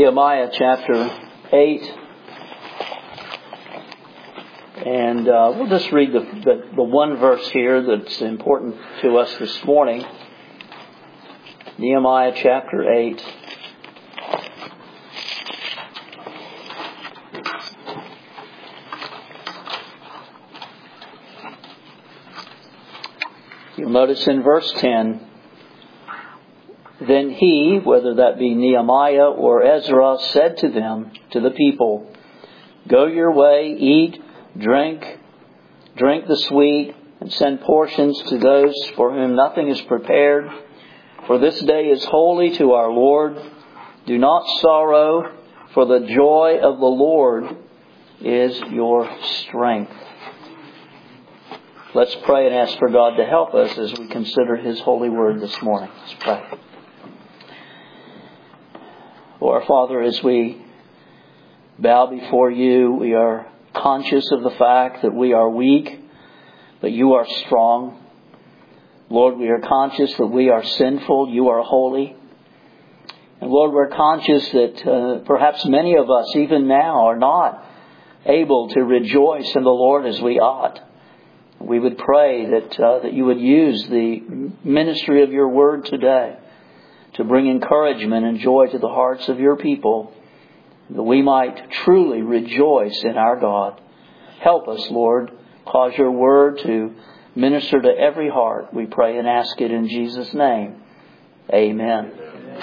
Nehemiah chapter 8. And we'll just read the one verse here that's important to us this morning. Nehemiah chapter 8. You'll notice in verse 10, Then he, whether that be Nehemiah or Ezra, said to them, to the people, Go your way, eat, drink the sweet, and send portions to those for whom nothing is prepared. For this day is holy to our Lord. Do not sorrow, for the joy of the Lord is your strength. Let's pray and ask for God to help us as we consider His holy word this morning. Let's pray. Oh, our Father, as we bow before You, we are conscious of the fact that we are weak, but You are strong. Lord, we are conscious that we are sinful. You are holy. And Lord, we're conscious that perhaps many of us, even now, are not able to rejoice in the Lord as we ought. We would pray that You would use the ministry of Your word today to bring encouragement and joy to the hearts of Your people, that we might truly rejoice in our God. Help us, Lord. Cause Your word to minister to every heart. We pray and ask it in Jesus' name. Amen.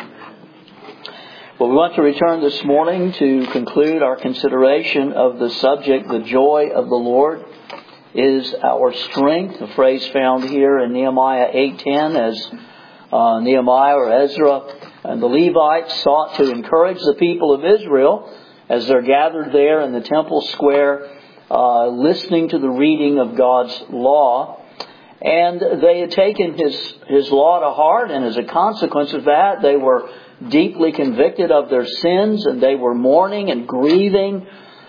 Well, we want to return this morning to conclude our consideration of the subject, the joy of the Lord is our strength. The phrase found here in Nehemiah 8:10 as Nehemiah or Ezra and the Levites sought to encourage the people of Israel as they're gathered there in the temple square, listening to the reading of God's law. And they had taken His law to heart, and as a consequence of that, they were deeply convicted of their sins, and they were mourning and grieving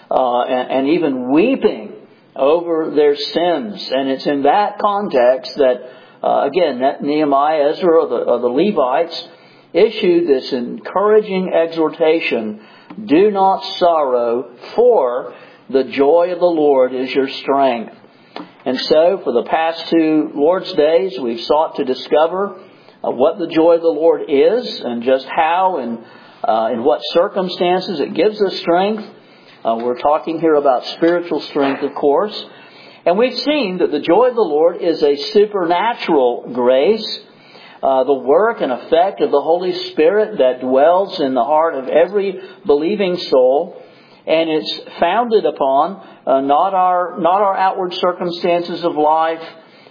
and even weeping over their sins. And it's in that context that, again, that Nehemiah, Ezra, or the Levites issued this encouraging exhortation, Do not sorrow, for the joy of the Lord is your strength. And so, for the past 2 Lord's Days, we've sought to discover what the joy of the Lord is and just how and in what circumstances it gives us strength. We're talking here about spiritual strength, of course. And we've seen that the joy of the Lord is a supernatural grace, the work and effect of the Holy Spirit that dwells in the heart of every believing soul. And it's founded upon not our outward circumstances of life,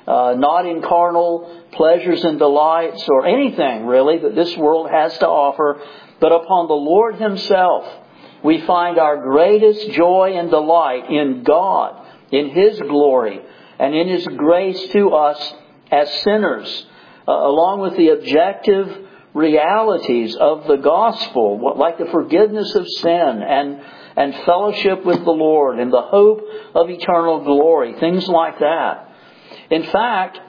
not in carnal pleasures and delights or anything really that this world has to offer, but upon the Lord Himself. We find our greatest joy and delight in God, in His glory, and in His grace to us as sinners, along with the objective realities of the gospel, like the forgiveness of sin and fellowship with the Lord and the hope of eternal glory, things like that. In fact,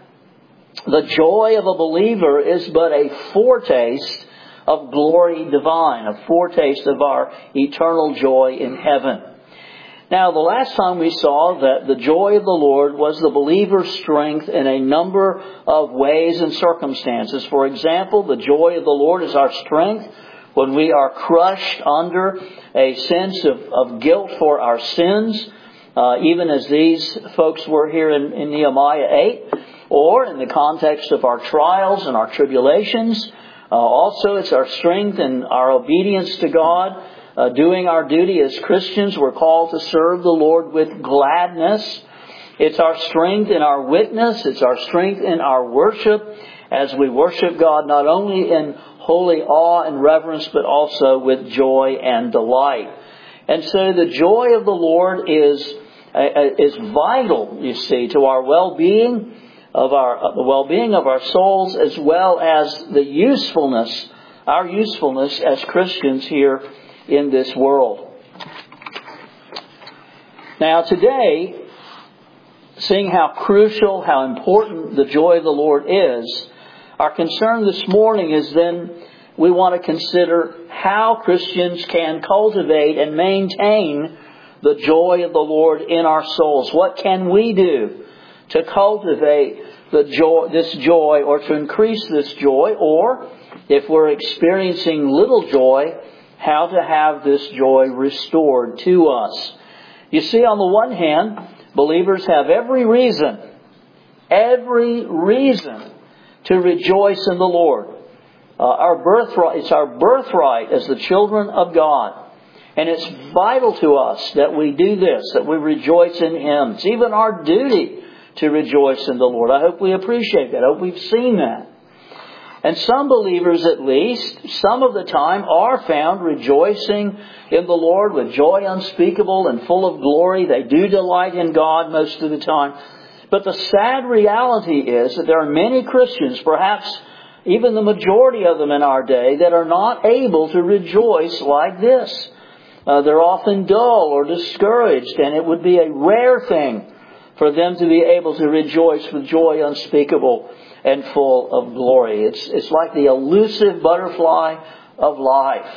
the joy of a believer is but a foretaste of glory divine, a foretaste of our eternal joy in heaven. Now, the last time we saw that the joy of the Lord was the believer's strength in a number of ways and circumstances. For example, the joy of the Lord is our strength when we are crushed under a sense of guilt for our sins, even as these folks were here in Nehemiah 8, or in the context of our trials and our tribulations. Also, it's our strength and our obedience to God, doing our duty as Christians. We're called to serve the Lord with gladness. It's our strength in our witness. It's our strength in our worship as we worship God not only in holy awe and reverence, but also with joy and delight. And so the joy of the Lord is vital, you see, to our well-being, the well-being of our souls, as well as our usefulness as Christians here in this world. Now today, seeing how crucial, how important the joy of the Lord is, our concern this morning is then we want to consider how Christians can cultivate and maintain the joy of the Lord in our souls. What can we do to cultivate this joy, or to increase this joy? Or, if we're experiencing little joy, how to have this joy restored to us. You see, on the one hand, believers have every reason to rejoice in the Lord. It's our birthright as the children of God. And it's vital to us that we do this, that we rejoice in Him. It's even our duty to rejoice in the Lord. I hope we appreciate that. I hope we've seen that. And some believers, at least, some of the time are found rejoicing in the Lord with joy unspeakable and full of glory. They do delight in God most of the time. But the sad reality is that there are many Christians, perhaps even the majority of them in our day, that are not able to rejoice like this. They're often dull or discouraged, and it would be a rare thing for them to be able to rejoice with joy unspeakable and full of glory. It's like the elusive butterfly of life.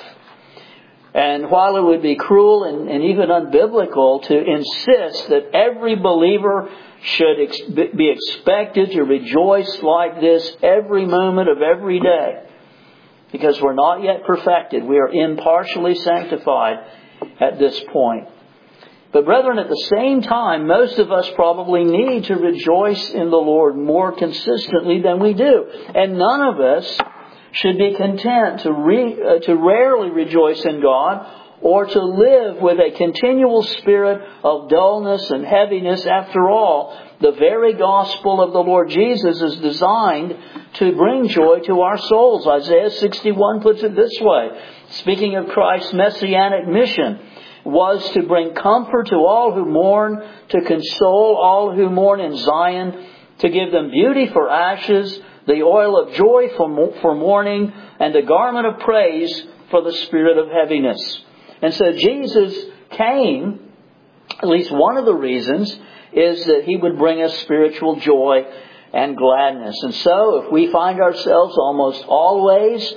And while it would be cruel and even unbiblical to insist that every believer should be expected to rejoice like this every moment of every day, because we're not yet perfected. We are impartially sanctified at this point. But brethren, at the same time, most of us probably need to rejoice in the Lord more consistently than we do. And none of us should be content to rarely rejoice in God, or to live with a continual spirit of dullness and heaviness. After all, the very gospel of the Lord Jesus is designed to bring joy to our souls. Isaiah 61 puts it this way, speaking of Christ's messianic mission, was to bring comfort to all who mourn, to console all who mourn in Zion, to give them beauty for ashes, the oil of joy for mourning, and the garment of praise for the spirit of heaviness. And so Jesus came, at least one of the reasons, is that He would bring us spiritual joy and gladness. And so if we find ourselves almost always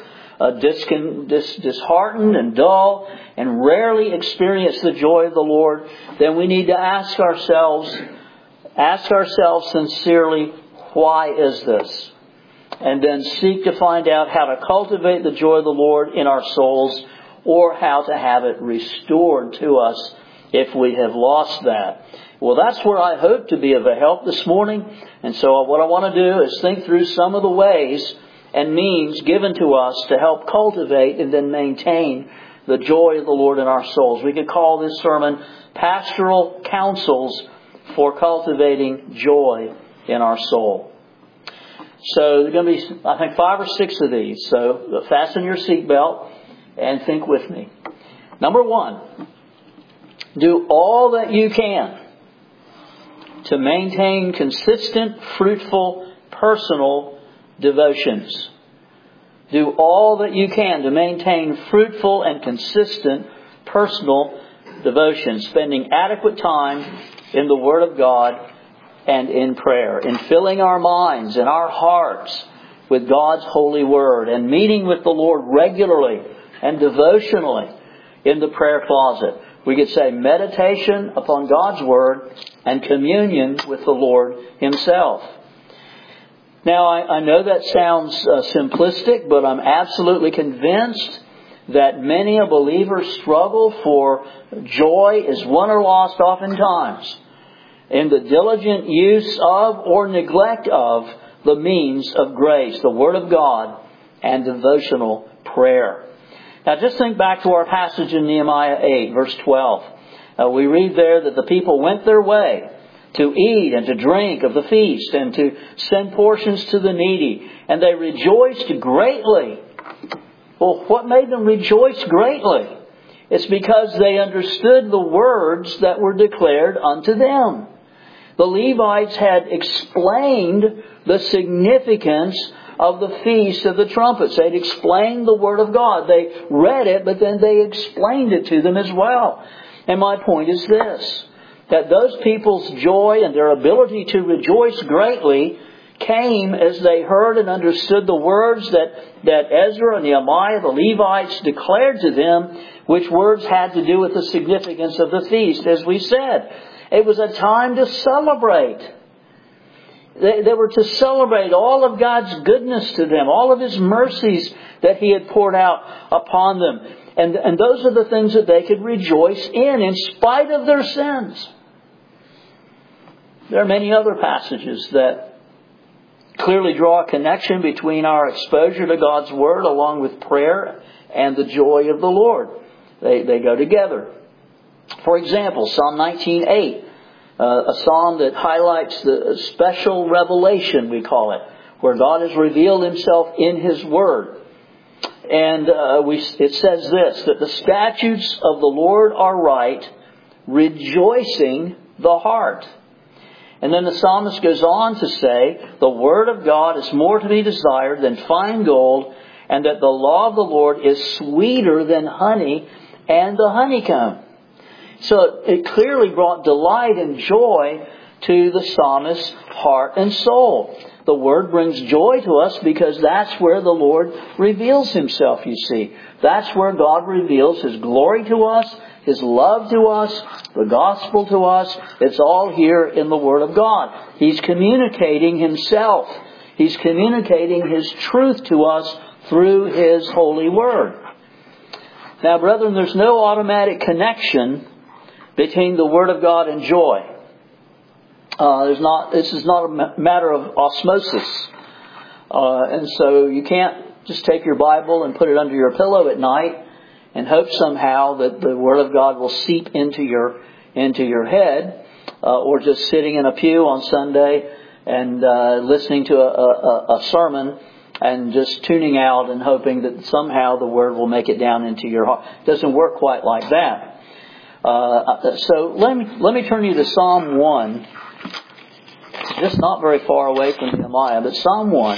disheartened and dull and rarely experience the joy of the Lord, then we need to ask ourselves sincerely, why is this? And then seek to find out how to cultivate the joy of the Lord in our souls, or how to have it restored to us if we have lost that. Well, that's where I hope to be of a help this morning. And so what I want to do is think through some of the ways and means given to us to help cultivate and then maintain the joy of the Lord in our souls. We could call this sermon Pastoral Counsels for Cultivating Joy in Our Soul. So there are going to be, I think, 5 or 6 of these. So fasten your seatbelt and think with me. Number 1, do all that you can to maintain consistent, fruitful, personal devotions. Do all that you can to maintain fruitful and consistent personal devotions, spending adequate time in the Word of God and in prayer, in filling our minds and our hearts with God's holy Word, and meeting with the Lord regularly and devotionally in the prayer closet. We could say meditation upon God's Word and communion with the Lord Himself. Now, I know that sounds simplistic, but I'm absolutely convinced that many a believer struggle for joy is won or lost oftentimes in the diligent use of or neglect of the means of grace, the Word of God, and devotional prayer. Now, just think back to our passage in Nehemiah 8, verse 12. We read there that the people went their way to eat and to drink of the feast and to send portions to the needy. And they rejoiced greatly. Well, what made them rejoice greatly? It's because they understood the words that were declared unto them. The Levites had explained the significance of the Feast of the Trumpets. They'd explained the Word of God. They read it, but then they explained it to them as well. And my point is this, that those people's joy and their ability to rejoice greatly came as they heard and understood the words that Ezra and Nehemiah, the Levites, declared to them, which words had to do with the significance of the feast. As we said, it was a time to celebrate. They were to celebrate all of God's goodness to them, all of His mercies that He had poured out upon them. And those are the things that they could rejoice in spite of their sins. There are many other passages that clearly draw a connection between our exposure to God's Word along with prayer and the joy of the Lord. They go together. For example, Psalm 19:8. A psalm that highlights the special revelation, we call it, where God has revealed Himself in His Word. And it says this, that the statutes of the Lord are right, rejoicing the heart. And then the psalmist goes on to say, the Word of God is more to be desired than fine gold, and that the law of the Lord is sweeter than honey and the honeycomb. So it clearly brought delight and joy to the psalmist's heart and soul. The Word brings joy to us because that's where the Lord reveals Himself, you see. That's where God reveals His glory to us, His love to us, the gospel to us. It's all here in the Word of God. He's communicating Himself. He's communicating His truth to us through His holy Word. Now, brethren, there's no automatic connection between the Word of God and joy. This is not a matter of osmosis. And so you can't just take your Bible and put it under your pillow at night and hope somehow that the Word of God will seep into your head, or just sitting in a pew on Sunday and listening to a sermon and just tuning out and hoping that somehow the Word will make it down into your heart. It doesn't work quite like that. So let me turn you to Psalm 1. Just not very far away from Nehemiah, but Psalm 1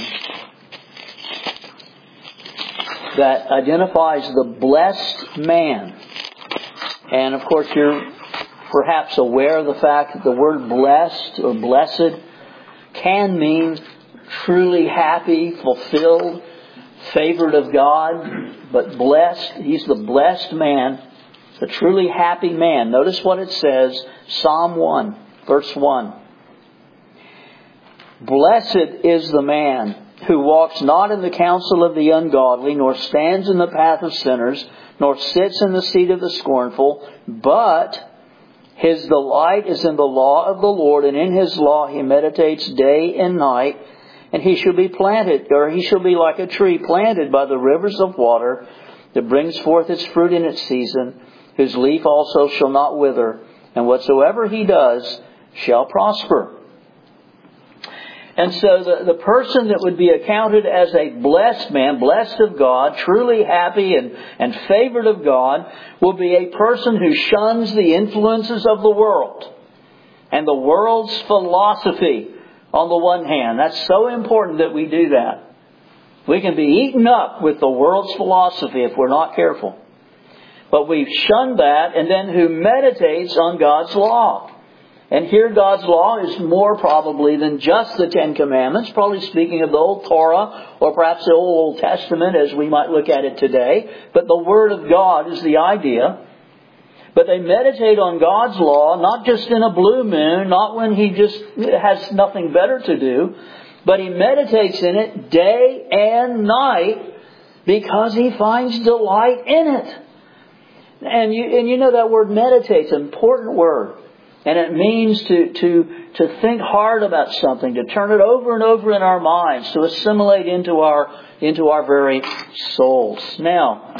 that identifies the blessed man. And of course you're perhaps aware of the fact that the word blessed or blessed can mean truly happy, fulfilled, favored of God, but blessed. He's the blessed man, the truly happy man. Notice what it says, Psalm 1, verse 1. Blessed is the man who walks not in the counsel of the ungodly, nor stands in the path of sinners, nor sits in the seat of the scornful, but his delight is in the law of the Lord, and in His law he meditates day and night. And he shall be like a tree planted by the rivers of water, that brings forth its fruit in its season, whose leaf also shall not wither, and whatsoever he does shall prosper. And so the person that would be accounted as a blessed man, blessed of God, truly happy and favored of God, will be a person who shuns the influences of the world and the world's philosophy on the one hand. That's so important that we do that. We can be eaten up with the world's philosophy if we're not careful. But we shun that, and then who meditates on God's law. And here God's law is more probably than just the Ten Commandments, probably speaking of the Old Torah or perhaps the Old Testament as we might look at it today. But the Word of God is the idea. But they meditate on God's law, not just in a blue moon, not when he just has nothing better to do, but he meditates in it day and night because he finds delight in it. And you know that word meditate's an important word. And it means to think hard about something, to turn it over and over in our minds, to assimilate into our very souls. Now,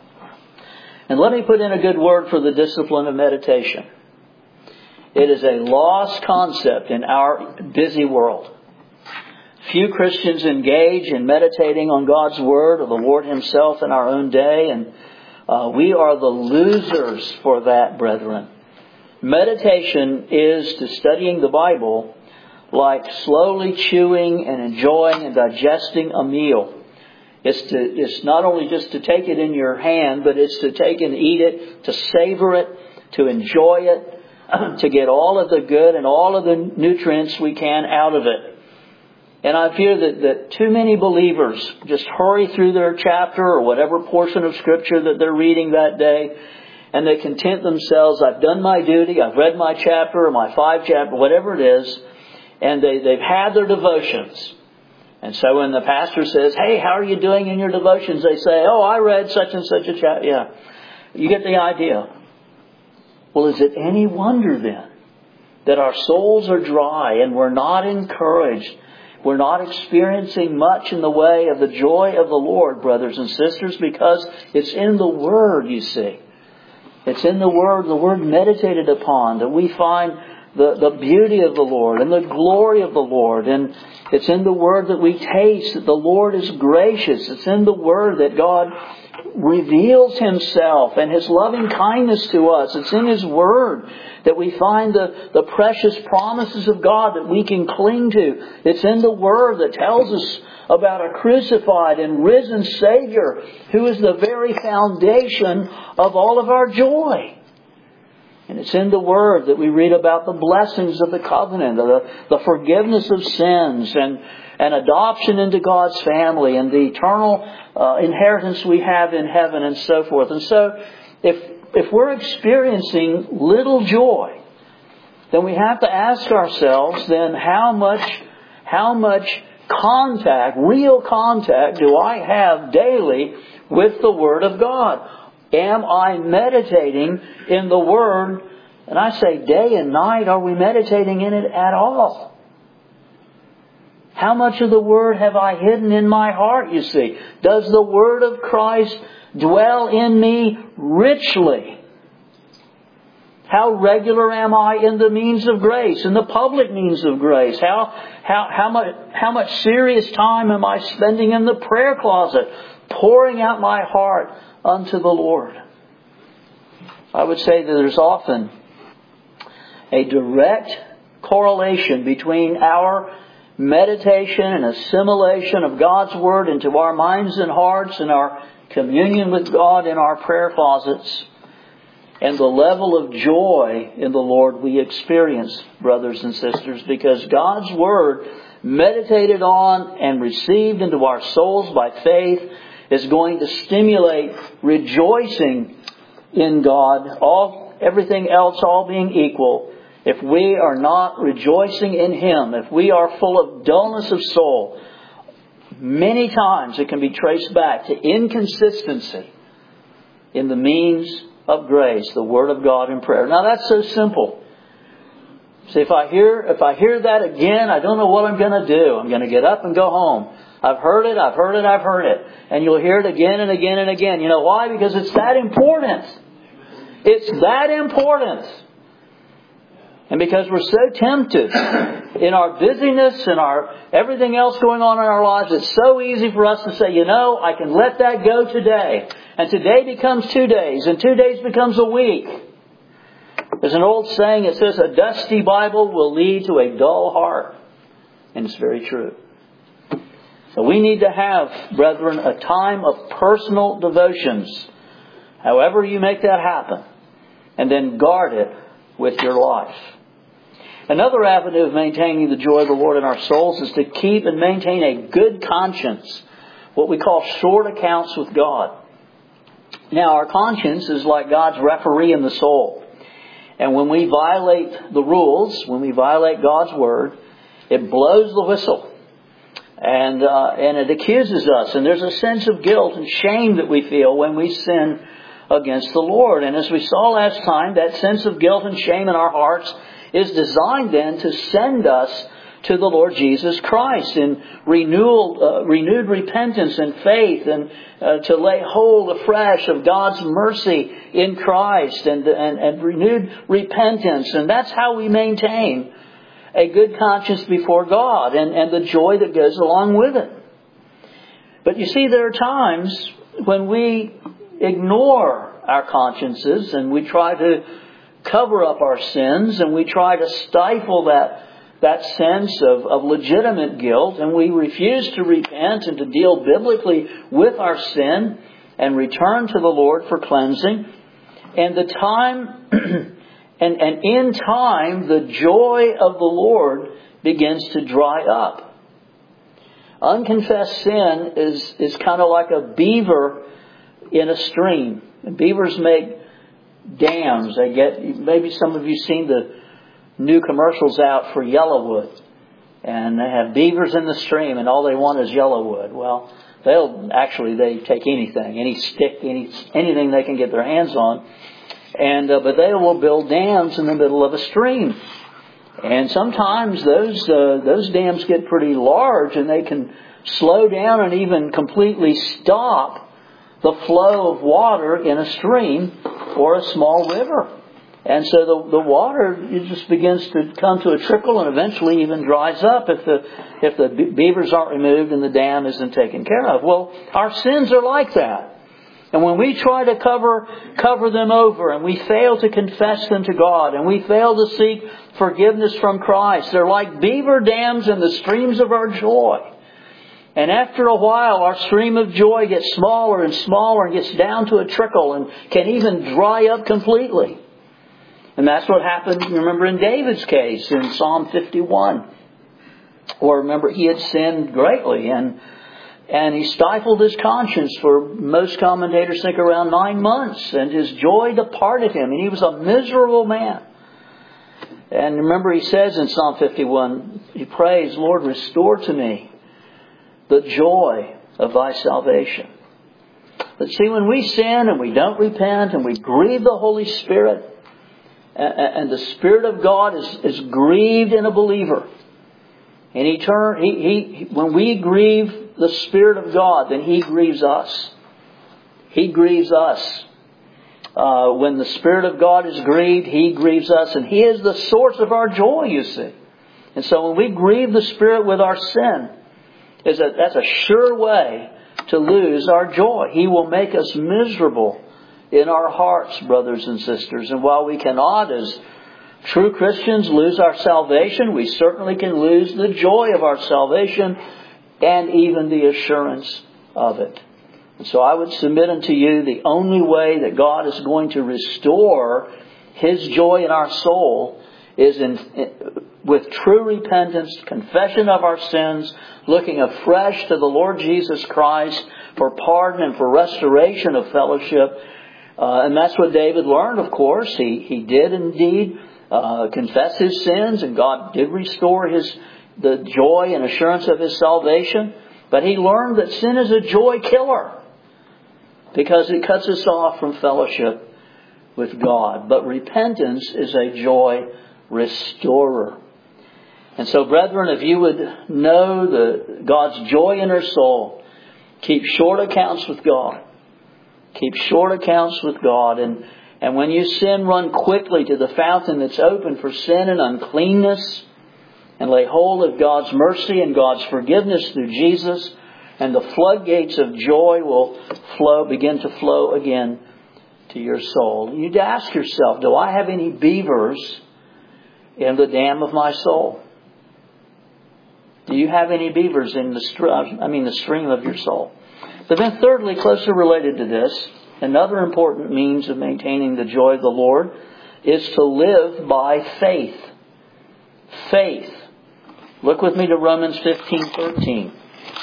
and let me put in a good word for the discipline of meditation. It is a lost concept in our busy world. Few Christians engage in meditating on God's Word or the Lord Himself in our own day, and we are the losers for that, brethren. Meditation is to studying the Bible like slowly chewing and enjoying and digesting a meal. It's not only just to take it in your hand, but it's to take and eat it, to savor it, to enjoy it, to get all of the good and all of the nutrients we can out of it. And I fear that too many believers just hurry through their chapter or whatever portion of Scripture that they're reading that day, and they content themselves, I've done my duty, I've read my chapter or my 5 chapter, whatever it is, and they've had their devotions. And so when the pastor says, hey, how are you doing in your devotions? They say, oh, I read such and such a chapter. Yeah, you get the idea. Well, is it any wonder then that our souls are dry and we're not encouraged? We're not experiencing much in the way of the joy of the Lord, brothers and sisters, because it's in the Word, you see. It's in the Word meditated upon, that we find the beauty of the Lord and the glory of the Lord. And it's in the Word that we taste that the Lord is gracious. It's in the Word that God reveals Himself and His loving kindness to us. It's in His Word that we find the precious promises of God that we can cling to. It's in the Word that tells us about a crucified and risen Savior who is the very foundation of all of our joy. And it's in the Word that we read about the blessings of the covenant, the forgiveness of sins, and adoption into God's family, and the eternal inheritance we have in heaven, and so forth. And so, if we're experiencing little joy, then we have to ask ourselves, then how much contact, real contact, do I have daily with the Word of God? Am I meditating in the Word? And I say day and night, are we meditating in it at all? How much of the Word have I hidden in my heart, you see? Does the Word of Christ dwell in me richly? How regular am I in the means of grace, in the public means of grace? How much serious time am I spending in the prayer closet, pouring out my heart unto the Lord? I would say that there's often a direct correlation between our meditation and assimilation of God's Word into our minds and hearts, and our communion with God in our prayer closets, and the level of joy in the Lord we experience, brothers and sisters, because God's Word, meditated on and received into our souls by faith, is going to stimulate rejoicing in God, everything else all being equal. If we are not rejoicing in Him, if we are full of dullness of soul, many times it can be traced back to inconsistency in the means of grace, the Word of God in prayer. Now that's so simple. See, if I hear that again, I don't know what I'm going to do. I'm going to get up and go home. I've heard it. And you'll hear it again and again and again. You know why? Because it's that important. It's that important. And because we're so tempted in our busyness and our everything else going on in our lives, it's so easy for us to say, I can let that go today. And today becomes 2 days, and 2 days becomes a week. There's an old saying that says, a dusty Bible will lead to a dull heart. And it's very true. So we need to have, brethren, a time of personal devotions, however you make that happen, and then guard it with your life. Another avenue of maintaining the joy of the Lord in our souls is to keep and maintain a good conscience, what we call short accounts with God. Now, our conscience is like God's referee in the soul. And when we violate the rules, when we violate God's Word, it blows the whistle. And it accuses us. And there's a sense of guilt and shame that we feel when we sin against the Lord. And as we saw last time, that sense of guilt and shame in our hearts is designed then to send us to the Lord Jesus Christ in renewed repentance and faith, and to lay hold afresh of God's mercy in Christ and renewed repentance. And that's how we maintain a good conscience before God and the joy that goes along with it. But you see, there are times when we ignore our consciences and we try to cover up our sins, and we try to stifle that sense of legitimate guilt, and we refuse to repent and to deal biblically with our sin and return to the Lord for cleansing. And the time and in time the joy of the Lord begins to dry up. Unconfessed sin is kind of like a beaver in a stream. And beavers make dams. Maybe some of you seen the new commercials out for Yellowwood. And they have beavers in the stream and all they want is Yellowwood. Well, they take anything, any stick, anything they can get their hands on. But they will build dams in the middle of a stream. And sometimes those dams get pretty large and they can slow down and even completely stop the flow of water in a stream or a small river. And so the water just begins to come to a trickle and eventually even dries up if the beavers aren't removed and the dam isn't taken care of. Well, our sins are like that. And when we try to cover them over and we fail to confess them to God and we fail to seek forgiveness from Christ, they're like beaver dams in the streams of our joy. And after a while, our stream of joy gets smaller and smaller and gets down to a trickle and can even dry up completely. And that's what happened, remember, in David's case in Psalm 51. Or remember, he had sinned greatly and he stifled his conscience for, most commentators think, around 9 months. And his joy departed him. And he was a miserable man. And remember, he says in Psalm 51, he prays, Lord, restore to me the joy of thy salvation. But see, when we sin and we don't repent and we grieve the Holy Spirit, and the Spirit of God is grieved in a believer, and when we grieve the Spirit of God, then He grieves us. He grieves us. When the Spirit of God is grieved, He grieves us. And He is the source of our joy, you see. And so when we grieve the Spirit with our sin, that's a sure way to lose our joy. He will make us miserable in our hearts, brothers and sisters. And while we cannot, as true Christians, lose our salvation, we certainly can lose the joy of our salvation and even the assurance of it. And so I would submit unto you the only way that God is going to restore His joy in our soul is with true repentance, confession of our sins, looking afresh to the Lord Jesus Christ for pardon and for restoration of fellowship. And that's what David learned, of course. He did indeed confess his sins, and God did restore the joy and assurance of his salvation. But he learned that sin is a joy killer because it cuts us off from fellowship with God. But repentance is a joy restorer. And so, brethren, if you would know God's joy in your soul, keep short accounts with God. Keep short accounts with God. And when you sin, run quickly to the fountain that's open for sin and uncleanness, and lay hold of God's mercy and God's forgiveness through Jesus, and the floodgates of joy will begin to flow again to your soul. You need to ask yourself, do I have any beavers in the dam of my soul? Do you have any beavers in the stream of your soul? But then thirdly, closely related to this, another important means of maintaining the joy of the Lord is to live by faith. Faith. Look with me to Romans 15:13.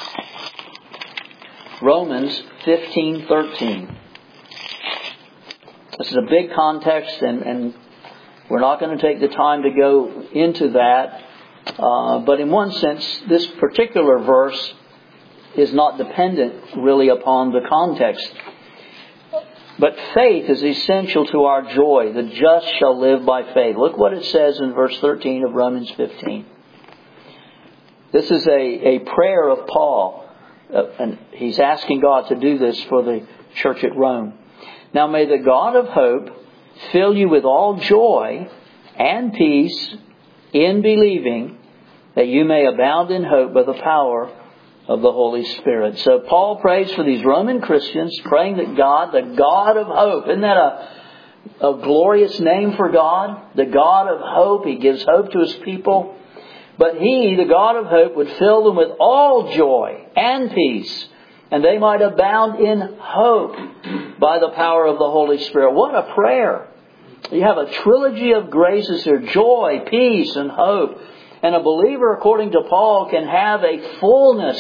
Romans 15:13. This is a big context, and we're not going to take the time to go into that. But in one sense, this particular verse is not dependent really upon the context. But faith is essential to our joy. The just shall live by faith. Look what it says in verse 13 of Romans 15. This is a prayer of Paul. And he's asking God to do this for the church at Rome. Now may the God of hope fill you with all joy and peace in believing, that you may abound in hope by the power of the Holy Spirit. So Paul prays for these Roman Christians, praying that God, the God of hope, isn't that a glorious name for God? The God of hope. He gives hope to His people. But He, the God of hope, would fill them with all joy and peace, and they might abound in hope by the power of the Holy Spirit. What a prayer! You have a trilogy of graces here: joy, peace, and hope. And a believer, according to Paul, can have a fullness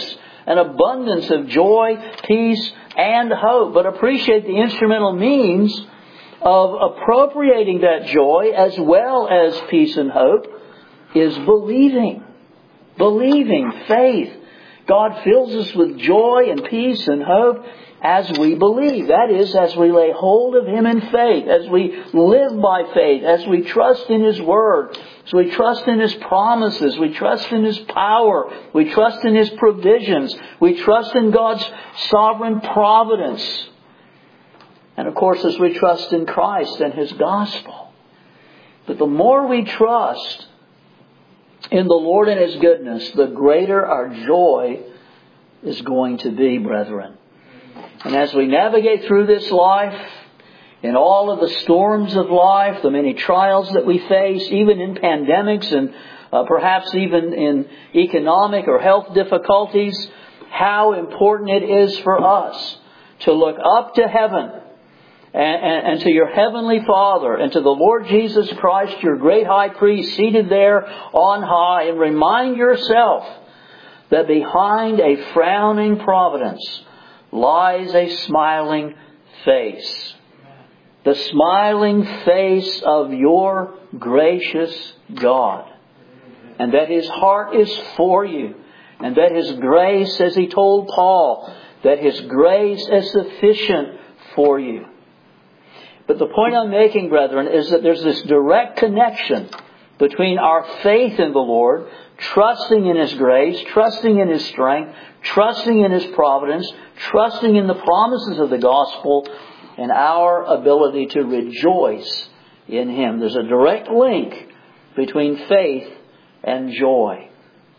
an abundance of joy, peace, and hope. But appreciate the instrumental means of appropriating that joy as well as peace and hope is believing. Believing, faith. God fills us with joy and peace and hope as we believe. That is, as we lay hold of Him in faith, as we live by faith, as we trust in His Word, as we trust in His promises, we trust in His power, we trust in His provisions, we trust in God's sovereign providence. And of course, as we trust in Christ and His gospel. But the more we trust in the Lord and His goodness, the greater our joy is going to be, brethren. And as we navigate through this life, in all of the storms of life, the many trials that we face, even in pandemics and perhaps even in economic or health difficulties, how important it is for us to look up to heaven and to your Heavenly Father and to the Lord Jesus Christ, your great high priest, seated there on high, and remind yourself that behind a frowning providence lies a smiling face. The smiling face of your gracious God. And that His heart is for you. And that His grace, as He told Paul, that His grace is sufficient for you. But the point I'm making, brethren, is that there's this direct connection between our faith in the Lord, trusting in His grace, trusting in His strength, trusting in His providence, trusting in the promises of the gospel, and our ability to rejoice in Him. There's a direct link between faith and joy.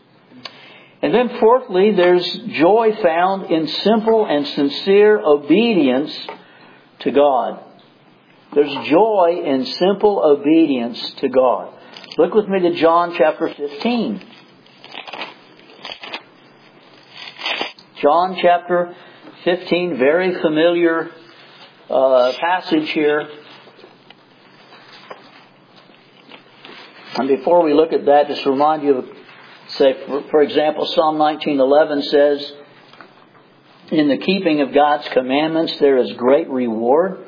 And then fourthly, there's joy found in simple and sincere obedience to God. There's joy in simple obedience to God. Look with me to John chapter 15. John chapter 15, very familiar passage here. And before we look at that, just to remind you of, say, for example, Psalm 19:11 says, "In the keeping of God's commandments there is great reward."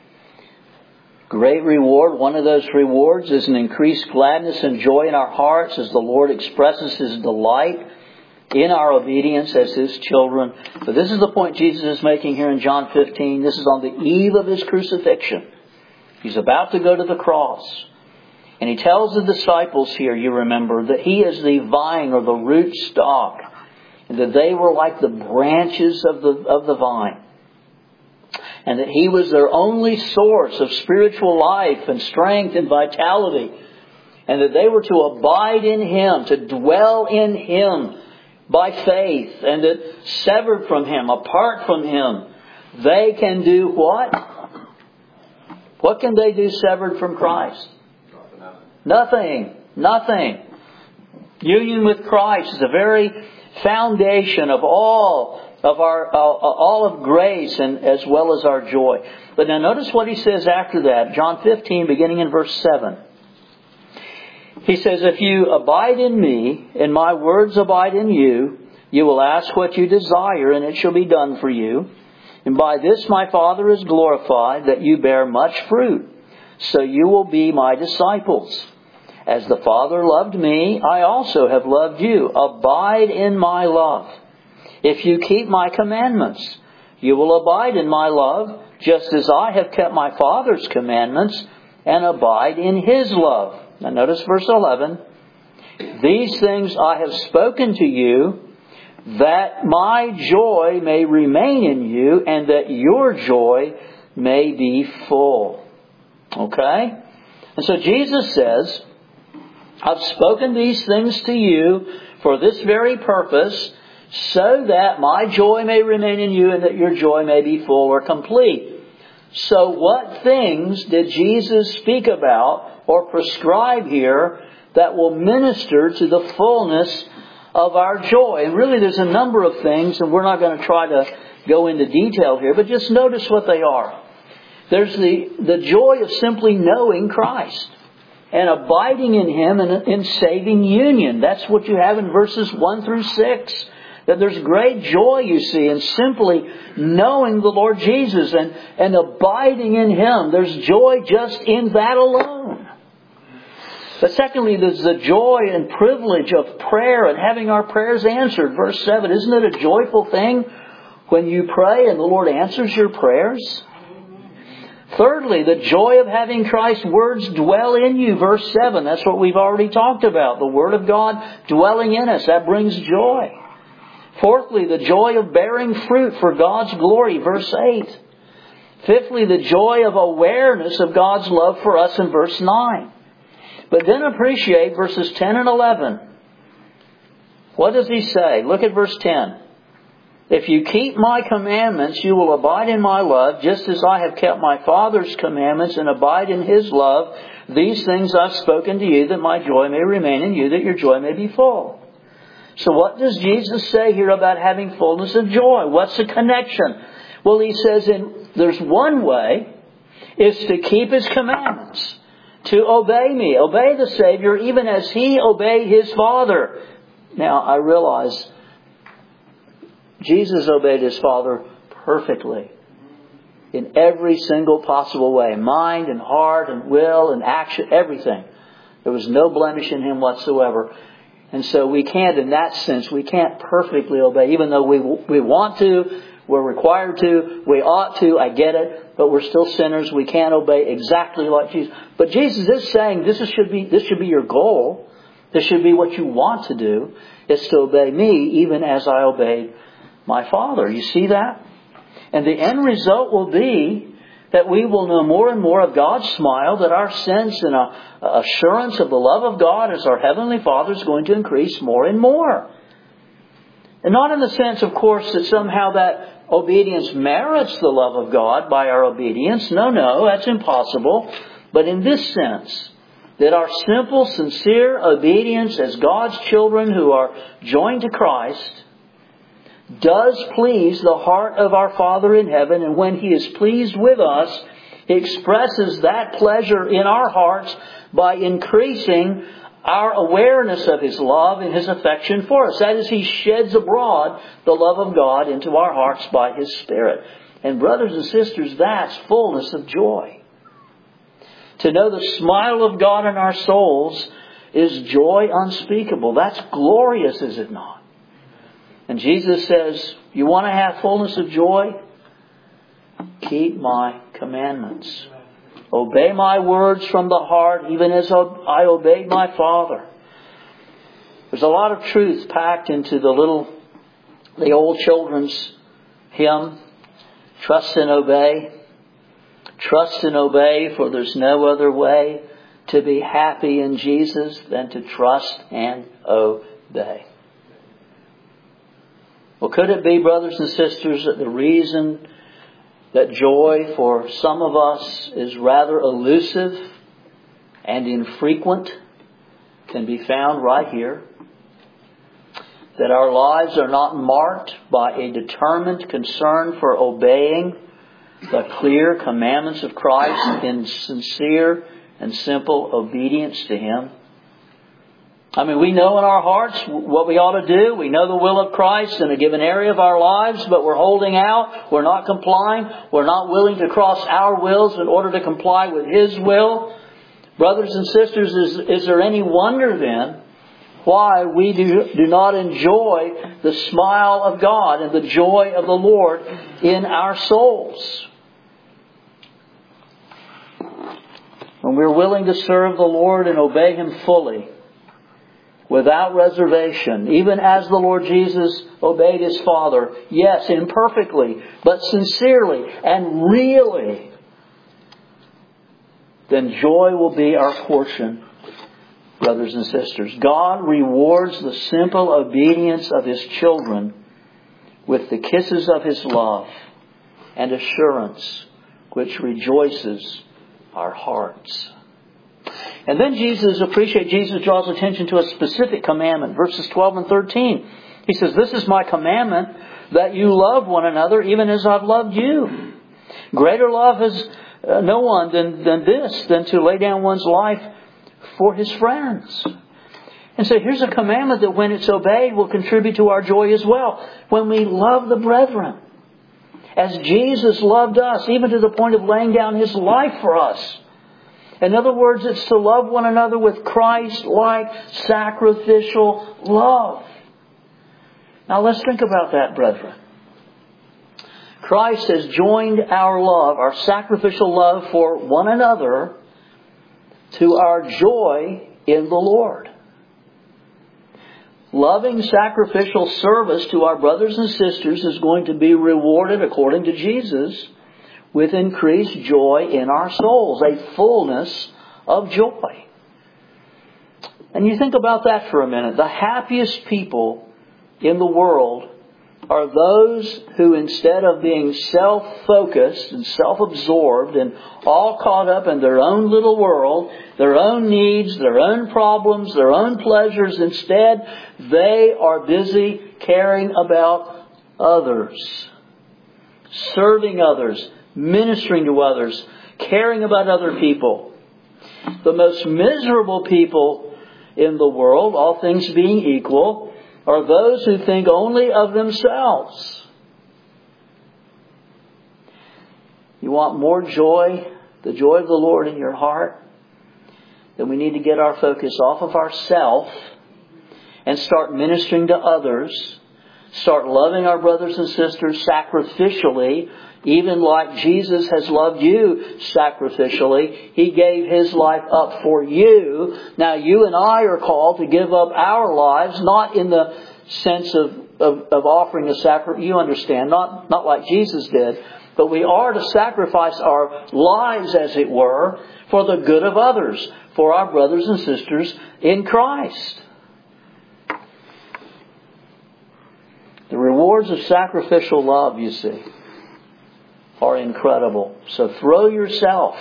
Great reward. One of those rewards is an increased gladness and joy in our hearts as the Lord expresses His delight in our obedience as His children. But this is the point Jesus is making here in John 15. This is on the eve of His crucifixion. He's about to go to the cross. And He tells the disciples here, you remember, that He is the vine or the root stock. And that they were like the branches of the vine. And that He was their only source of spiritual life and strength and vitality. And that they were to abide in Him, to dwell in Him by faith. And that severed from Him, apart from Him, they can do what? What can they do severed from Christ? Nothing. Nothing. Union with Christ is the very foundation of all of grace and as well as our joy. But now notice what He says after that. John 15, beginning in verse 7. He says, "If you abide in Me, and My words abide in you, you will ask what you desire, and it shall be done for you. And by this My Father is glorified, that you bear much fruit, so you will be My disciples. As the Father loved Me, I also have loved you. Abide in My love. If you keep My commandments, you will abide in My love, just as I have kept My Father's commandments and abide in His love." Now notice verse 11. "These things I have spoken to you, that My joy may remain in you, and that your joy may be full." Okay? And so Jesus says, "I've spoken these things to you for this very purpose, so that My joy may remain in you and that your joy may be full or complete." So what things did Jesus speak about or prescribe here that will minister to the fullness of our joy? And really there's a number of things, and we're not going to try to go into detail here, but just notice what they are. There's the joy of simply knowing Christ and abiding in Him in saving union. That's what you have in verses 1 through 6. That there's great joy, you see, in simply knowing the Lord Jesus and abiding in Him. There's joy just in that alone. But secondly, there's the joy and privilege of prayer and having our prayers answered. Verse 7, isn't it a joyful thing when you pray and the Lord answers your prayers? Thirdly, the joy of having Christ's words dwell in you. Verse 7, that's what we've already talked about. The Word of God dwelling in us. That brings joy. Fourthly, the joy of bearing fruit for God's glory. Verse 8. Fifthly, the joy of awareness of God's love for us in verse 9. But then appreciate verses 10 and 11. What does He say? Look at verse 10. If you keep my commandments, you will abide in my love, just as I have kept my Father's commandments and abide in His love. These things I've spoken to you, that my joy may remain in you, that your joy may be full. So what does Jesus say here about having fullness of joy? What's the connection? Well, He says there's one way, is to keep His commandments. To obey me. Obey the Savior even as He obeyed His Father. Now, I realize Jesus obeyed His Father perfectly. In every single possible way. Mind and heart and will and action, everything. There was no blemish in Him whatsoever. And so we can't, in that sense, we can't perfectly obey. Even though we want to, we're required to, we ought to, I get it. But we're still sinners. We can't obey exactly like Jesus. But Jesus is saying this should be your goal. This should be what you want to do. Is to obey me even as I obeyed my Father. You see that? And the end result will be that we will know more and more of God's smile, that our sense and assurance of the love of God as our Heavenly Father is going to increase more and more. And not in the sense, of course, that somehow that obedience merits the love of God by our obedience. No, that's impossible. But in this sense, that our simple, sincere obedience as God's children who are joined to Christ does please the heart of our Father in heaven. And when He is pleased with us, He expresses that pleasure in our hearts by increasing our awareness of His love and His affection for us. That is, He sheds abroad the love of God into our hearts by His Spirit. And brothers and sisters, that's fullness of joy. To know the smile of God in our souls is joy unspeakable. That's glorious, is it not? And Jesus says, you want to have fullness of joy? Keep my commandments. Obey my words from the heart, even as I obeyed my Father. There's a lot of truth packed into the old children's hymn, Trust and Obey. Trust and obey, for there's no other way to be happy in Jesus than to trust and obey. Well, could it be, brothers and sisters, that the reason that joy for some of us is rather elusive and infrequent can be found right here? That our lives are not marked by a determined concern for obeying the clear commandments of Christ in sincere and simple obedience to Him. I mean, we know in our hearts what we ought to do. We know the will of Christ in a given area of our lives, but we're holding out. We're not complying. We're not willing to cross our wills in order to comply with His will. Brothers and sisters, is there any wonder then why we do not enjoy the smile of God and the joy of the Lord in our souls? When we're willing to serve the Lord and obey Him fully, without reservation, even as the Lord Jesus obeyed His Father, yes, imperfectly, but sincerely and really, then joy will be our portion, brothers and sisters. God rewards the simple obedience of His children with the kisses of His love and assurance, which rejoices our hearts. And then Jesus draws attention to a specific commandment. Verses 12 and 13. He says, this is my commandment, that you love one another even as I've loved you. Greater love has no one than to lay down one's life for his friends. And so here's a commandment that when it's obeyed will contribute to our joy as well. When we love the brethren, as Jesus loved us, even to the point of laying down His life for us. In other words, it's to love one another with Christ-like sacrificial love. Now let's think about that, brethren. Christ has joined our love, our sacrificial love for one another, to our joy in the Lord. Loving sacrificial service to our brothers and sisters is going to be rewarded, according to Jesus, with increased joy in our souls, a fullness of joy. And you think about that for a minute. The happiest people in the world are those who, instead of being self-focused and self-absorbed and all caught up in their own little world, their own needs, their own problems, their own pleasures, instead they are busy caring about others, serving others, ministering to others, caring about other people. The most miserable people in the world, all things being equal, are those who think only of themselves. You want more joy, the joy of the Lord in your heart? Then we need to get our focus off of ourself and start ministering to others. Start loving our brothers and sisters sacrificially, even like Jesus has loved you sacrificially. He gave His life up for you. Now you and I are called to give up our lives, not in the sense of offering a sacrifice. You understand, not like Jesus did. But we are to sacrifice our lives, as it were, for the good of others, for our brothers and sisters in Christ. The rewards of sacrificial love, you see, are incredible. So throw yourself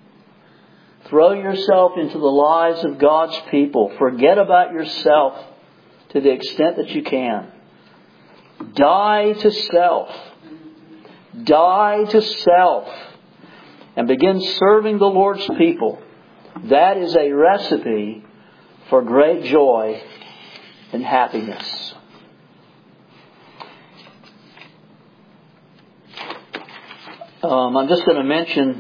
into the lives of God's people. Forget about yourself to the extent that you can. Die to self. Die to self. And begin serving the Lord's people. That is a recipe for great joy and happiness. I'm just going to mention,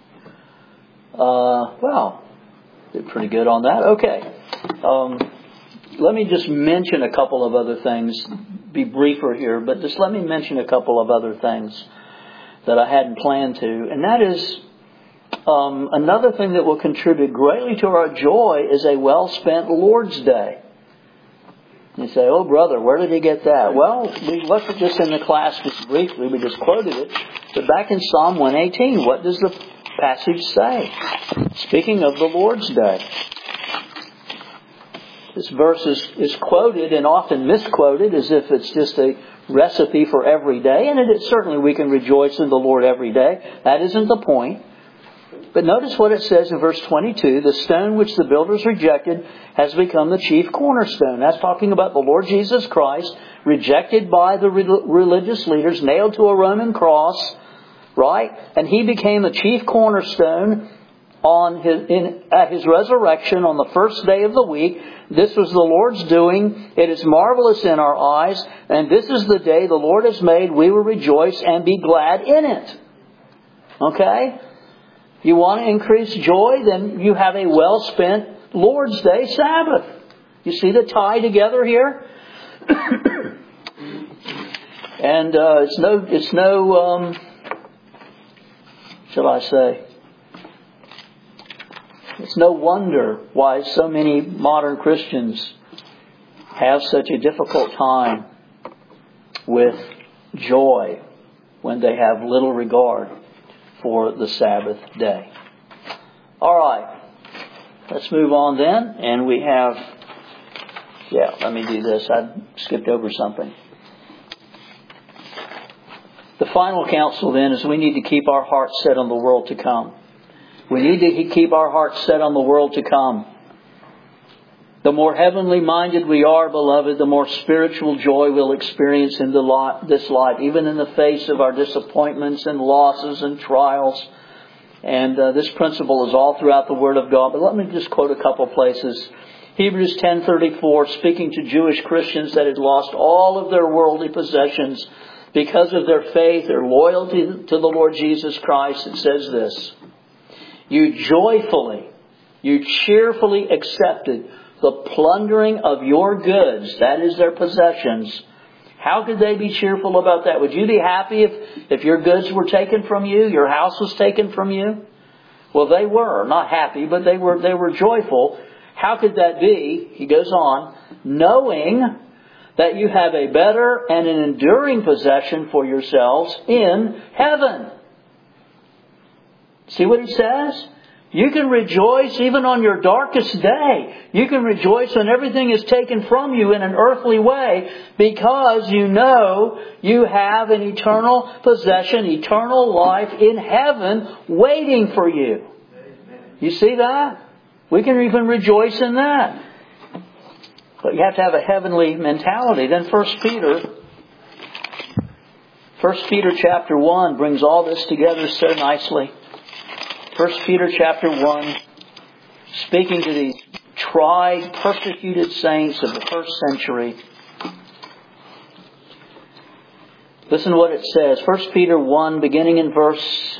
did pretty good on that. Okay. Let me just mention a couple of other things. Be briefer here, but just let me mention a couple of other things that I hadn't planned to. And that is, another thing that will contribute greatly to our joy is a well-spent Lord's Day. You say, oh brother, where did he get that? Well, we looked at this in the class just briefly. We just quoted it. But back in Psalm 118, what does the passage say? Speaking of the Lord's Day. This verse is quoted and often misquoted as if it's just a recipe for every day. And it is certainly we can rejoice in the Lord every day. That isn't the point. But notice what it says in verse 22. The stone which the builders rejected has become the chief cornerstone. That's talking about the Lord Jesus Christ, rejected by the religious leaders, nailed to a Roman cross, right? And He became a chief cornerstone at His resurrection on the first day of the week. This was the Lord's doing. It is marvelous in our eyes. And this is the day the Lord has made. We will rejoice and be glad in it. Okay? You want to increase joy? Then you have a well-spent Lord's Day Sabbath. You see the tie together here? And it's no shall I say, it's no wonder why so many modern Christians have such a difficult time with joy when they have little regard for the Sabbath day. All right. Let's move on then. And we have, let me do this. I skipped over something. The final counsel then is we need to keep our hearts set on the world to come. We need to keep our hearts set on the world to come. The more heavenly minded we are, beloved, the more spiritual joy we'll experience in this life, even in the face of our disappointments and losses and trials. And this principle is all throughout the Word of God. But let me just quote a couple places Hebrews 10:34, speaking to Jewish Christians that had lost all of their worldly possessions because of their faith, their loyalty to the Lord Jesus Christ, it says this: you cheerfully accepted the plundering of your goods, that is their possessions. How could they be cheerful about that? Would you be happy if your goods were taken from you, your house was taken from you? Well, they were not happy, but they were joyful. How could that be? He goes on, knowing that you have a better and an enduring possession for yourselves in heaven. See what he says? You can rejoice even on your darkest day. You can rejoice when everything is taken from you in an earthly way, because you know you have an eternal possession, eternal life in heaven waiting for you. You see that? We can even rejoice in that. But you have to have a heavenly mentality. Then 1 Peter chapter 1 brings all this together so nicely. 1 Peter chapter 1, speaking to these tried, persecuted saints of the first century. Listen to what it says. 1 Peter 1, beginning in verse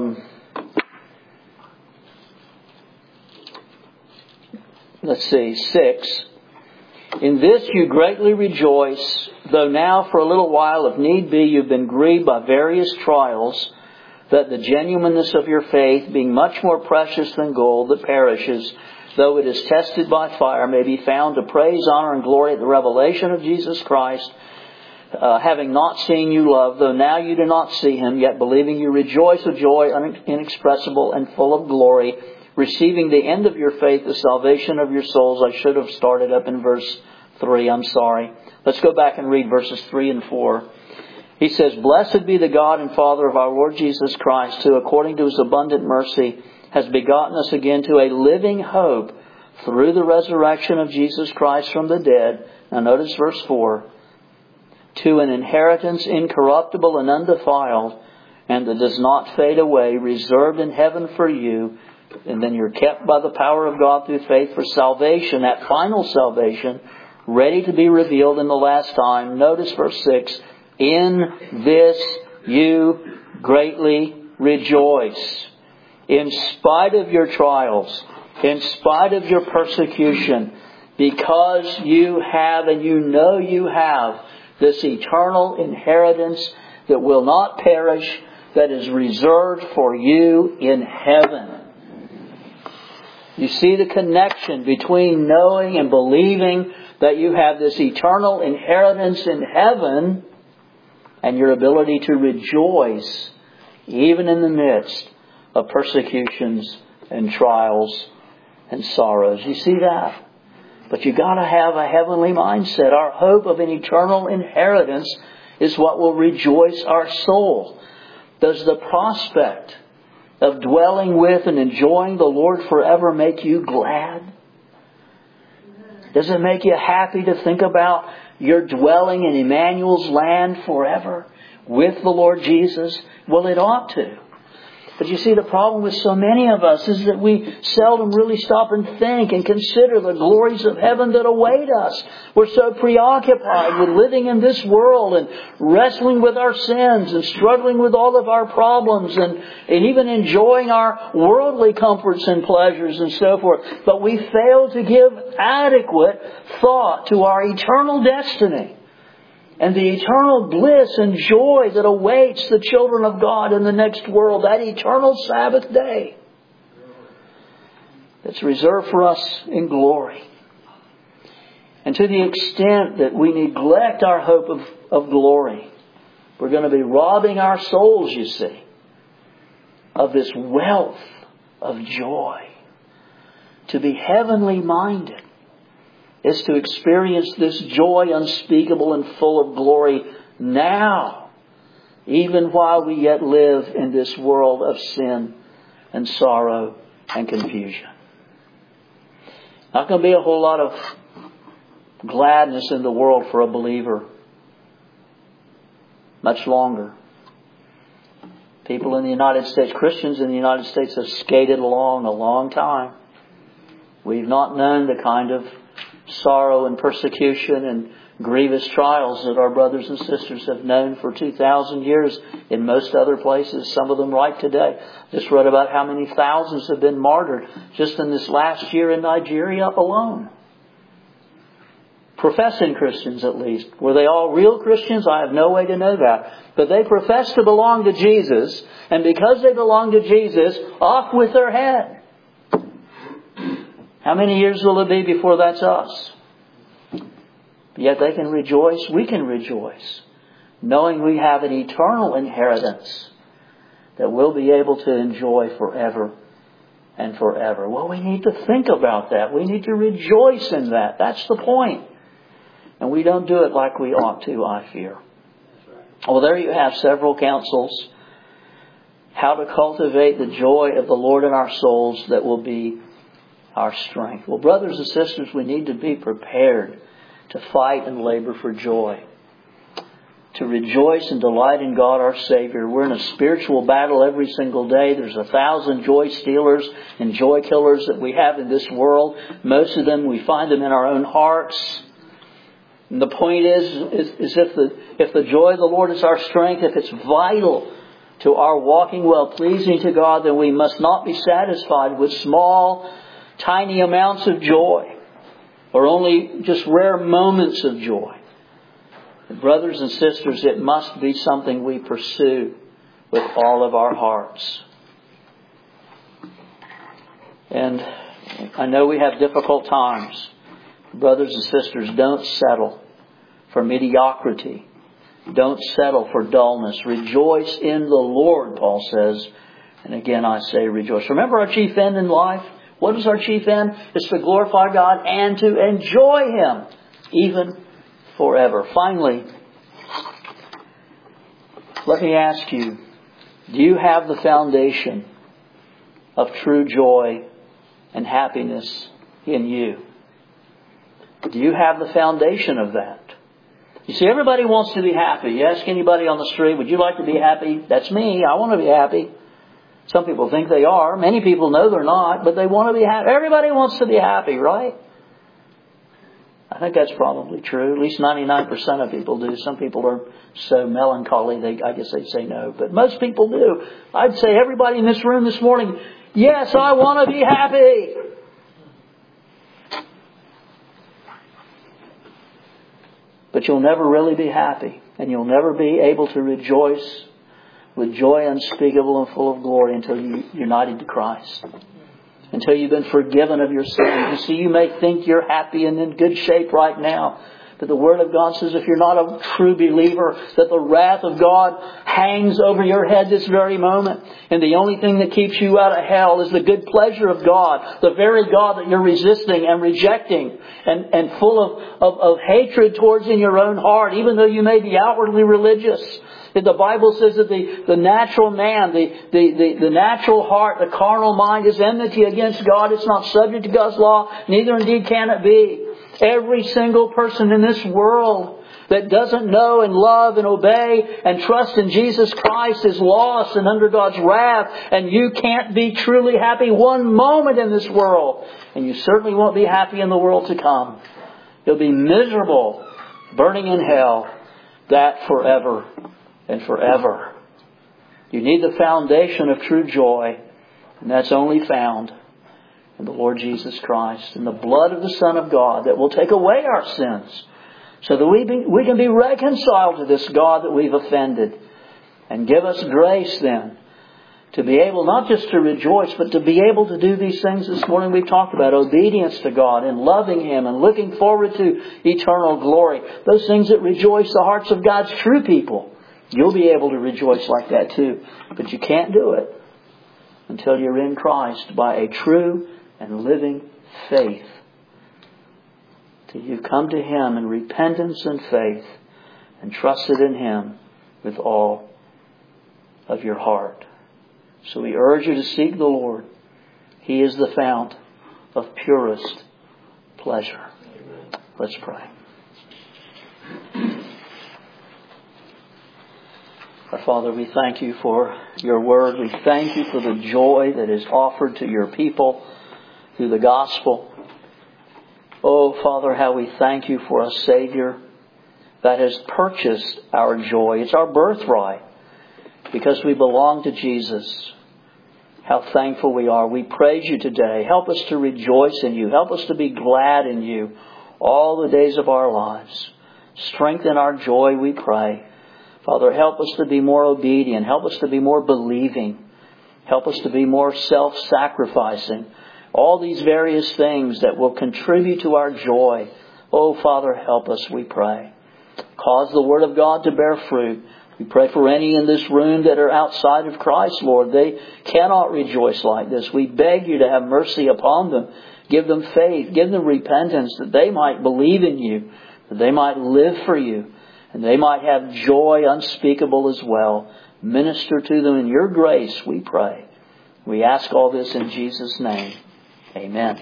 6. In this you greatly rejoice, though now for a little while, if need be, you've been grieved by various trials, that the genuineness of your faith, being much more precious than gold that perishes, though it is tested by fire, may be found to praise, honor, and glory at the revelation of Jesus Christ, having not seen you love, though now you do not see Him, yet believing you rejoice with joy inexpressible and full of glory, receiving the end of your faith, the salvation of your souls. I should have started up in verse 3. I'm sorry. Let's go back and read verses 3 and 4. He says, Blessed be the God and Father of our Lord Jesus Christ, who according to His abundant mercy has begotten us again to a living hope through the resurrection of Jesus Christ from the dead. Now notice verse 4. To an inheritance incorruptible and undefiled, and that does not fade away, reserved in heaven for you. And then you're kept by the power of God through faith for salvation, that final salvation, ready to be revealed in the last time. Notice verse 6. In this you greatly rejoice. In spite of your trials, in spite of your persecution, because you have, and you know you have, this eternal inheritance that will not perish, that is reserved for you in heaven. You see the connection between knowing and believing that you have this eternal inheritance in heaven and your ability to rejoice even in the midst of persecutions and trials and sorrows. You see that? But you've got to have a heavenly mindset. Our hope of an eternal inheritance is what will rejoice our soul. Does the prospect of dwelling with and enjoying the Lord forever make you glad? Does it make you happy to think about your dwelling in Emmanuel's land forever with the Lord Jesus? Well, it ought to. But you see, the problem with so many of us is that we seldom really stop and think and consider the glories of heaven that await us. We're so preoccupied with living in this world and wrestling with our sins and struggling with all of our problems and even enjoying our worldly comforts and pleasures and so forth. But we fail to give adequate thought to our eternal destiny and the eternal bliss and joy that awaits the children of God in the next world, that eternal Sabbath day that's reserved for us in glory. And to the extent that we neglect our hope of glory, we're going to be robbing our souls, you see, of this wealth of joy. To be heavenly minded is to experience this joy unspeakable and full of glory now, even while we yet live in this world of sin and sorrow and confusion. Not going to be a whole lot of gladness in the world for a believer much longer. People in the United States, Christians in the United States, have skated along a long time. We've not known the kind of sorrow and persecution and grievous trials that our brothers and sisters have known for 2,000 years in most other places, some of them right today. Just read about how many thousands have been martyred just in this last year in Nigeria alone. Professing Christians, at least. Were they all real Christians? I have no way to know that. But they profess to belong to Jesus, and because they belong to Jesus, off with their head. How many years will it be before that's us? Yet they can rejoice, we can rejoice, knowing we have an eternal inheritance that we'll be able to enjoy forever and forever. Well, we need to think about that. We need to rejoice in that. That's the point. And we don't do it like we ought to, I fear. Well, there you have several counsels. How to cultivate the joy of the Lord in our souls that will be our strength. Well, brothers and sisters, we need to be prepared to fight and labor for joy. To rejoice and delight in God our Savior. We're in a spiritual battle every single day. There's 1,000 joy stealers and joy killers that we have in this world. Most of them, we find them in our own hearts. And the point is if the joy of the Lord is our strength, if it's vital to our walking well pleasing to God, then we must not be satisfied with small, tiny amounts of joy, or only just rare moments of joy. Brothers and sisters, it must be something we pursue with all of our hearts. And I know we have difficult times. Brothers and sisters, don't settle for mediocrity. Don't settle for dullness. Rejoice in the Lord, Paul says. And again, I say rejoice. Remember our chief end in life? What is our chief end? It's to glorify God and to enjoy Him, even forever. Finally, let me ask you, do you have the foundation of true joy and happiness in you? Do you have the foundation of that? You see, everybody wants to be happy. You ask anybody on the street, would you like to be happy? That's me. I want to be happy. Some people think they are. Many people know they're not, but they want to be happy. Everybody wants to be happy, right? I think that's probably true. At least 99% of people do. Some people are so melancholy, I guess they'd say no. But most people do. I'd say everybody in this room this morning, yes, I want to be happy. But you'll never really be happy. And you'll never be able to rejoice with joy unspeakable and full of glory until you're united to Christ. Until you've been forgiven of your sins. You see, you may think you're happy and in good shape right now. But the Word of God says if you're not a true believer, that the wrath of God hangs over your head this very moment. And the only thing that keeps you out of hell is the good pleasure of God. The very God that you're resisting and rejecting and full of hatred towards in your own heart, even though you may be outwardly religious. The Bible says that the natural man, the natural heart, the carnal mind is enmity against God. It's not subject to God's law. Neither indeed can it be. Every single person in this world that doesn't know and love and obey and trust in Jesus Christ is lost and under God's wrath. And you can't be truly happy one moment in this world. And you certainly won't be happy in the world to come. You'll be miserable, burning in hell, that forever and forever. You need the foundation of true joy, and that's only found in the Lord Jesus Christ and the blood of the Son of God that will take away our sins so that we can be reconciled to this God that we've offended, and give us grace then to be able not just to rejoice, but to be able to do these things this morning we've talked about. Obedience to God and loving Him and looking forward to eternal glory. Those things that rejoice the hearts of God's true people. You'll be able to rejoice like that too. But you can't do it until you're in Christ by a true and living faith. Till you come to Him in repentance and faith and trusted in Him with all of your heart. So we urge you to seek the Lord. He is the fount of purest pleasure. Let's pray. Our Father, we thank You for Your Word. We thank You for the joy that is offered to Your people through the gospel. Oh, Father, how we thank you for a Savior that has purchased our joy. It's our birthright because we belong to Jesus. How thankful we are. We praise you today. Help us to rejoice in you. Help us to be glad in you all the days of our lives. Strengthen our joy, we pray. Father, help us to be more obedient. Help us to be more believing. Help us to be more self-sacrificing. All these various things that will contribute to our joy. Oh, Father, help us, we pray. Cause the Word of God to bear fruit. We pray for any in this room that are outside of Christ, Lord. They cannot rejoice like this. We beg you to have mercy upon them. Give them faith. Give them repentance that they might believe in you, that they might live for you, and they might have joy unspeakable as well. Minister to them in your grace, we pray. We ask all this in Jesus' name. Amen.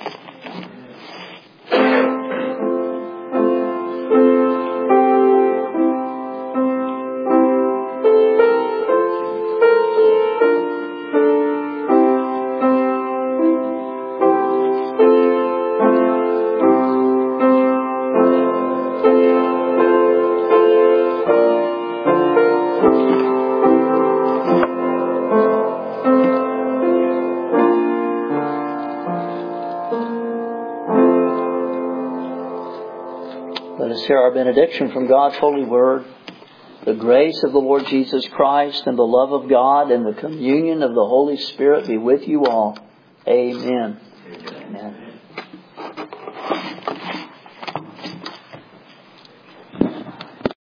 Let us hear our benediction from God's holy word. The grace of the Lord Jesus Christ and the love of God and the communion of the Holy Spirit be with you all. Amen.